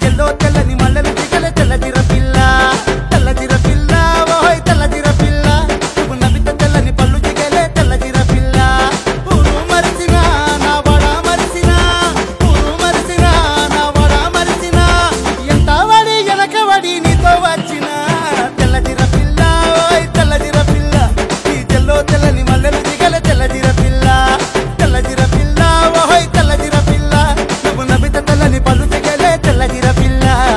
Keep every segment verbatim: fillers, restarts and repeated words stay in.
తెల్లో తెల్లని మల్లెలు దిగలే తెల్లజిర పిల్ల తెల్లజిర పిల్ల ఓయ్ తెల్లజిర పిల్ల నువ్వు నవ్వితే తెల్లని పళ్ళు దిగలే తెల్లజిర పిల్ల ఊరు మరిసినా నా వడ మరిసినా ఊరు మరిసినా నా వడ మరిసినా ఎంత వడి వెనక వడి నీతో వచ్చినా తెల్లజిర పిల్ల ఓయ్ తెల్లజిర పిల్ల ఈ తెల్లో తెల్లని మల్లెలు దిగలే తెల్లజిర పిల్ల తెల్లజిర పిల్ల ఓయ్ తెల్లజిర పిల్ల నువ్వు నవ్వితే తెల్లని పళ్ళు దిగలే తెల్లజిర పిల్ల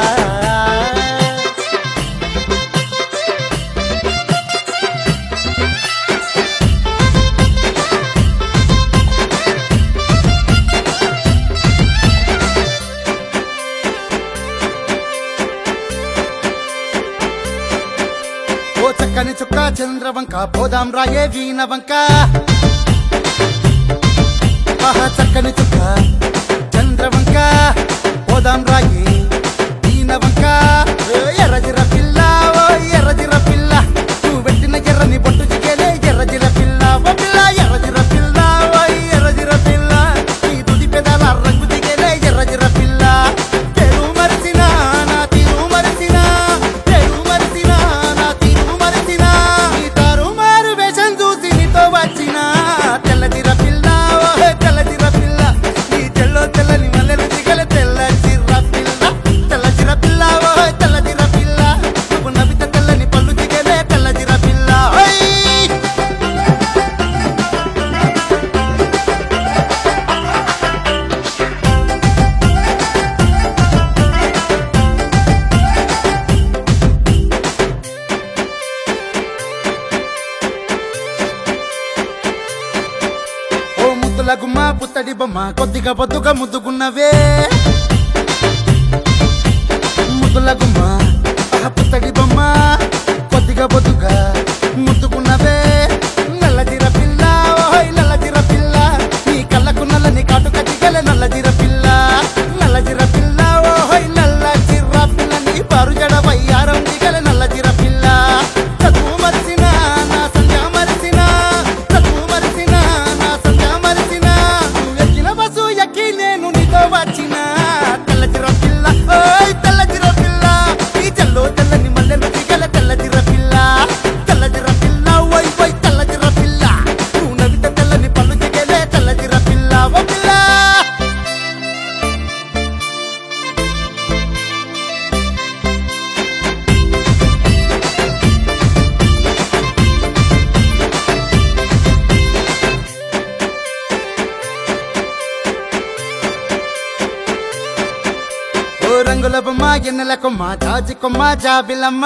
ఓ చక్కని చుక్క చంద్రవంక పోదాం రాయే వీణవంక ఆహా చక్కని చుక్క చంద్రవంక పోదాం రాయే వీణవంక ఎర్రజిర పిల్ల ఓ ఎర్రజిర పిల్ల నువ్వు పెట్టిన ఎర్రని బొట్టు జిగేలే ఎర్రజిర పిల్ల ఓ పిల్ల ఎర్రజిర పిల్ల ఓ ఎర్రజిర పిల్ల ఈ తుది పెదాల రంగు దిగేలే ఎర్రజిర పిల్ల తెరు మరిసినా నా తీరు మరిసినా తెరు మరిసినా నా తీరు మరిసినా ఈ తారు మారు వేషం చూసి నీతో వచ్చినా తెల్లజిర పిల్ల ఓ తెల్లజిర పిల్ల ఈ తెల్లో తెల్లని మల్లెలు దిగలే తెల్లజిర పిల్ల తెల్లజిర పిల్ల ఓ తెల్లజిర పిల్ల నువ్వు నవ్వితే తెల్లని పళ్ళు దిగలే తెల్లజిర పిల్ల ఓయ్ ఓ ముద్దుల గుమ్మ పుత్తడి బొమ్మ కొద్దిగా పొద్దుగా ముద్దుకున్నవే ముద్దుల గుమ్మ ఆ పుత్తడి బొమ్మ కొద్దిగా పొద్దుగా ముద్దుకున్నవే నల్లజిర పిల్ల ఓయ్ నల్లజిర పిల్ల నీ కళ్ళకు నల్లని కాటుక దిగలే నల్లజిర పిల్ల నల్లజిర పిల్ల ఓయ్ నల్లజిర పిల్ల నీ పారు జడ వయ్యారం దిగలే నల్లజిర పిల్ల చదువు మరిసినా నా సంధ్య మరిసినా చదువు మరిసినా నా సంధ్య మరిసినా నువ్వు ఎక్కిన బస్సు ఎక్కి నేను నీతో వచ్చినా తెల్లజిర పిల్ల ఓయ్ తెల్లజిర పిల్ల ఈ చెల్లో తెల్లని మల్లెలు దిగలే తెల్లజిర పిల్ల తెల్లజిర పిల్ల ఓయ్ ఓయ్ తెల్లజిర పిల్ల నువ్వు నవ్వితే తెల్లని పళ్ళు దిగలే తెల్లజిర పిల్ల ఓ పిల్ల ఓ రంగుల బొమ్మ ఎన్నెల కొమ్మ జాజి కొమ్మ జాబిలమ్మ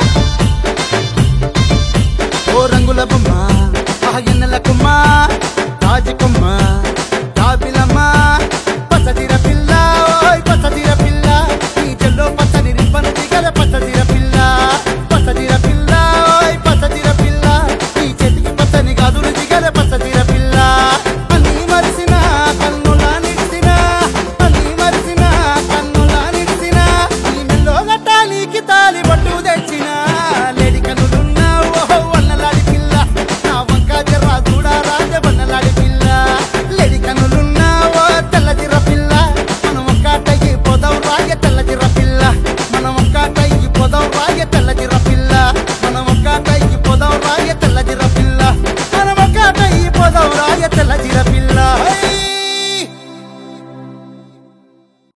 ఓ రంగుల బొమ్మ ఆ ఎన్నెల కొమ్మ జాజి కొమ్మ జాబిలమ్మ పచ్చదిర పిల్ల ఓయ్ పచ్చదిర పిల్ల ఈ చెల్లో పచ్చని రిబ్బను దిగలే పచ్చదిర పిల్ల పచ్చదిర పిల్ల ఓయ్ పచ్చదిర పిల్ల ఈ చేతికి పచ్చని గాజులు దిగలే పచ్చదిర పిల్ల అన్నీ మరిసినా కన్నులా నిడిసినా అన్నీ మరిసినా కన్నులా నిడిసినా ఈ మెల్లో గట్టానికి తాలి పట్టు తెచ్చినా లేడి కన్నులున్నా ఓహో వన్నలాడి పిల్ల నా వంక జర్రా చూడా రాజ వన్నలాడి పిల్ల లేడి కన్నులున్నా ఓ తెల్లజిర పిల్ల మనం ఒక్కటయ్యి పోదాం రాయ తెల్లజిర పిల్ల మనం ఒక్కటయ్యి పోదాం రాయ తెల్లజిర పిల్ల మనం ఒక్కటయ్యి పోదాం రాయ తెల్లజిర పిల్ల మనం ఒక్కటయ్యి పోదాం రాయ తెల్లజిర పిల్ల